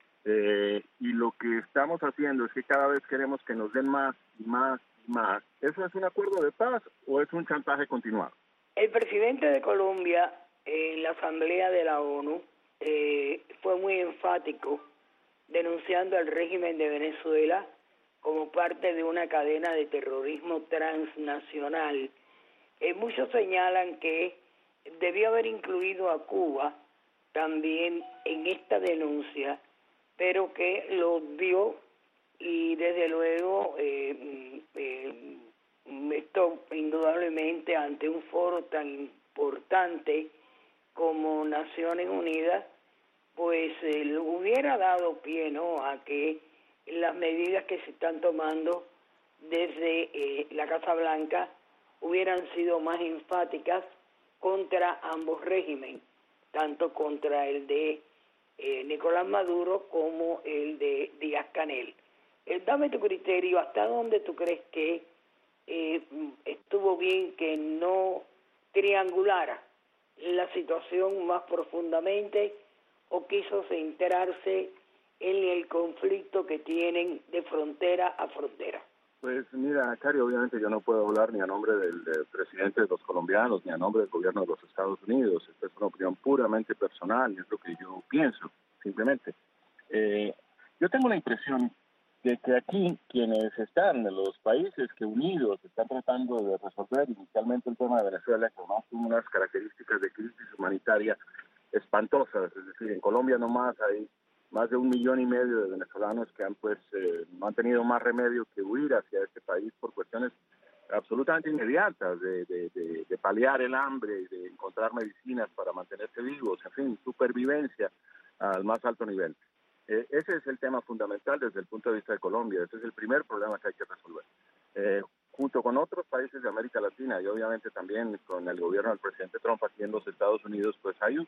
eh, y lo que estamos haciendo es que cada vez queremos que nos den más y más y más, ¿eso es un acuerdo de paz o es un chantaje continuado? El presidente de Colombia en la Asamblea de la ONU eh, fue muy enfático denunciando al régimen de Venezuela como parte de una cadena de terrorismo transnacional. Eh, muchos señalan que debió haber incluido a Cuba también en esta denuncia, pero que lo obvió y desde luego eh, eh, esto indudablemente ante un foro tan importante como Naciones Unidas, pues eh, hubiera dado pie, ¿no?, a que las medidas que se están tomando desde eh, la Casa Blanca hubieran sido más enfáticas contra ambos regímenes, tanto contra el de eh, Nicolás Maduro como el de Díaz-Canel. Eh, dame tu criterio, ¿hasta dónde tú crees que eh, estuvo bien que no triangulara la situación más profundamente o quiso centrarse en el conflicto que tienen de frontera a frontera? Pues mira, Cari, obviamente yo no puedo hablar ni a nombre del, del presidente de los colombianos, ni a nombre del gobierno de los Estados Unidos. Esta es una opinión puramente personal, es lo que yo pienso, simplemente. Eh, yo tengo la impresión de que aquí quienes están, los países que unidos están tratando de resolver inicialmente el tema de Venezuela, con unas características de crisis humanitaria espantosas, es decir, en Colombia nomás hay más de un millón y medio de venezolanos que han pues eh, no han tenido más remedio que huir hacia este país por cuestiones absolutamente inmediatas de, de, de, de paliar el hambre, de encontrar medicinas para mantenerse vivos, en fin, supervivencia al más alto nivel. Eh, ese es el tema fundamental desde el punto de vista de Colombia, ese es el primer problema que hay que resolver. Eh, junto con otros países de América Latina y obviamente también con el gobierno del presidente Trump aquí en los Estados Unidos, pues hay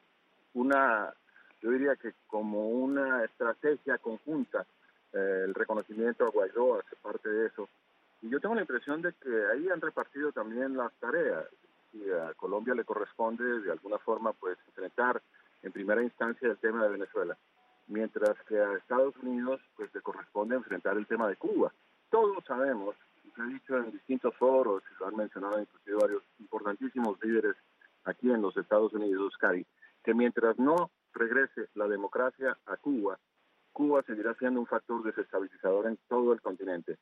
una, yo diría que como una estrategia conjunta, eh, el reconocimiento a Guaidó hace parte de eso. Y yo tengo la impresión de que ahí han repartido también las tareas. Y a Colombia le corresponde de alguna forma pues enfrentar en primera instancia el tema de Venezuela, mientras que a Estados Unidos pues le corresponde enfrentar el tema de Cuba. Todos sabemos, y se ha dicho en distintos foros, y lo han mencionado inclusive varios importantísimos líderes aquí en los Estados Unidos, Cari, que mientras no regrese la democracia a Cuba, Cuba seguirá siendo un factor desestabilizador en todo el continente.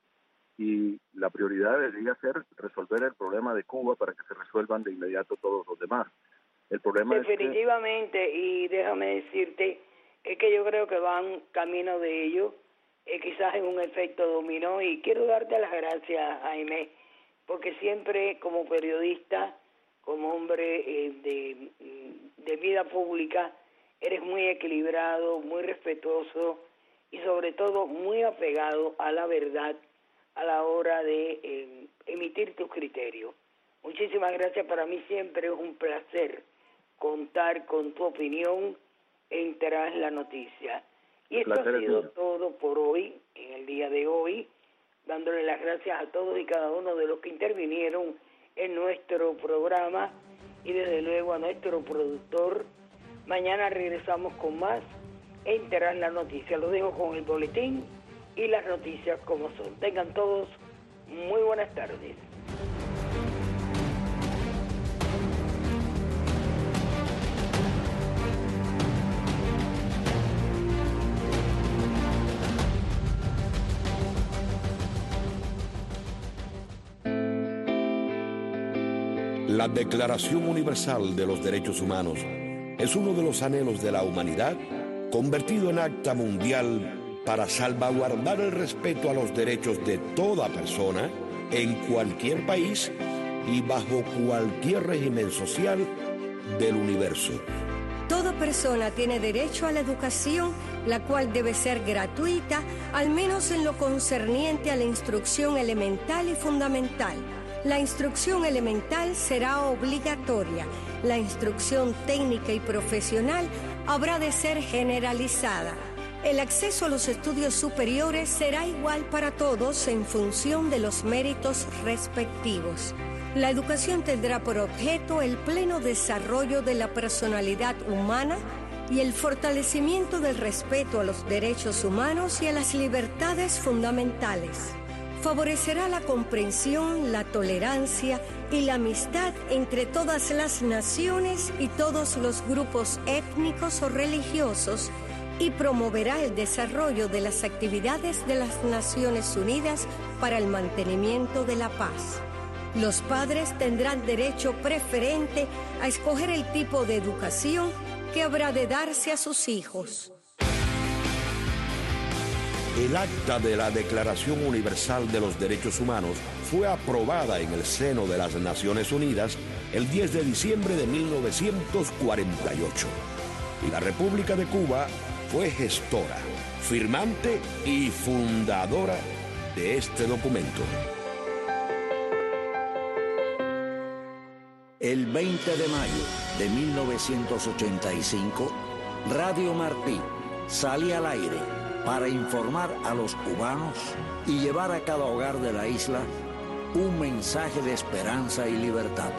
Y la prioridad debería ser resolver el problema de Cuba para que se resuelvan de inmediato todos los demás. El problema Definitivamente, es que... y déjame decirte, es que yo creo que van camino de ello, eh, quizás en un efecto dominó, y quiero darte las gracias, Jaime, porque siempre como periodista, como hombre eh, de, de vida pública, eres muy equilibrado, muy respetuoso y sobre todo muy apegado a la verdad, a la hora de eh, emitir tus criterios. Muchísimas gracias, para mí siempre es un placer contar con tu opinión en Tras la Noticia. Y esto ha sido todo por hoy, en el día de hoy, dándole las gracias a todos y cada uno de los que intervinieron en nuestro programa y desde luego a nuestro productor. Mañana regresamos con más en Tras la Noticia. Lo dejo con el boletín y las noticias como son. Tengan todos muy buenas tardes. La Declaración Universal de los Derechos Humanos es uno de los anhelos de la humanidad convertido en acta mundial para salvaguardar el respeto a los derechos de toda persona en cualquier país y bajo cualquier régimen social del universo. Toda persona tiene derecho a la educación, la cual debe ser gratuita, al menos en lo concerniente a la instrucción elemental y fundamental. La instrucción elemental será obligatoria. La instrucción técnica y profesional habrá de ser generalizada. El acceso a los estudios superiores será igual para todos en función de los méritos respectivos. La educación tendrá por objeto el pleno desarrollo de la personalidad humana y el fortalecimiento del respeto a los derechos humanos y a las libertades fundamentales. Favorecerá la comprensión, la tolerancia y la amistad entre todas las naciones y todos los grupos étnicos o religiosos y promoverá el desarrollo de las actividades de las Naciones Unidas para el mantenimiento de la paz. Los padres tendrán derecho preferente a escoger el tipo de educación que habrá de darse a sus hijos. El acta de la Declaración Universal de los Derechos Humanos fue aprobada en el seno de las Naciones Unidas el diez de diciembre de mil novecientos cuarenta y ocho. Y la República de Cuba fue gestora, firmante y fundadora de este documento. El veinte de mayo de mil novecientos ochenta y cinco, Radio Martí salía al aire para informar a los cubanos y llevar a cada hogar de la isla un mensaje de esperanza y libertad.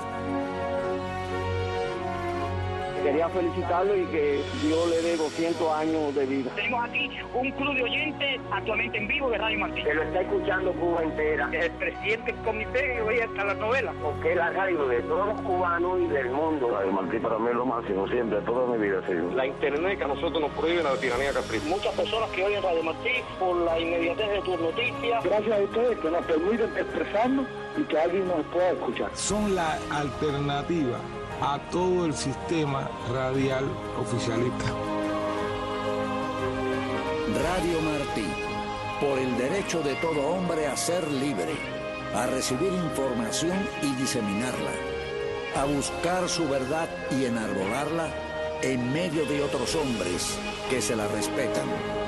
Quería felicitarlo y que Dios le dé doscientos años de vida. Tenemos aquí un club de oyentes actualmente en vivo de Radio Martí. Que lo está escuchando Cuba entera. El presidente del comité oye hasta las novelas. Porque es la radio de todos los cubanos y del mundo. Radio Martí para mí es lo máximo, siempre, toda mi vida ha sido. La internet que a nosotros nos prohíbe la tiranía caprichosa. Muchas personas que oyen Radio Martí por la inmediatez de tus noticias. Gracias a ustedes que nos permiten expresarnos y que alguien nos pueda escuchar. Son la alternativa a todo el sistema radial oficialista. Radio Martí, por el derecho de todo hombre a ser libre, a recibir información y diseminarla, a buscar su verdad y enarbolarla en medio de otros hombres que se la respetan.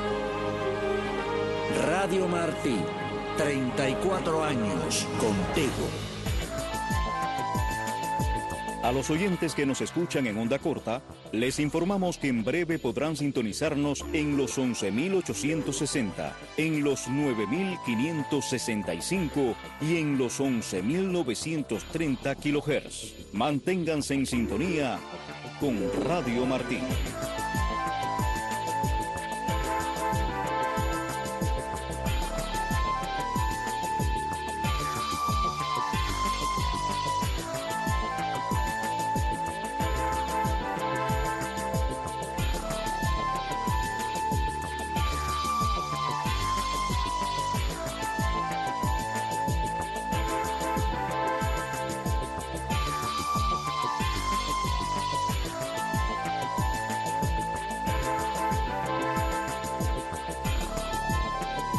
Radio Martí, treinta y cuatro años contigo. A los oyentes que nos escuchan en onda corta, les informamos que en breve podrán sintonizarnos en los once mil ochocientos sesenta, en los nueve mil quinientos sesenta y cinco y en los once mil novecientos treinta kilohertz. Manténganse en sintonía con Radio Martí.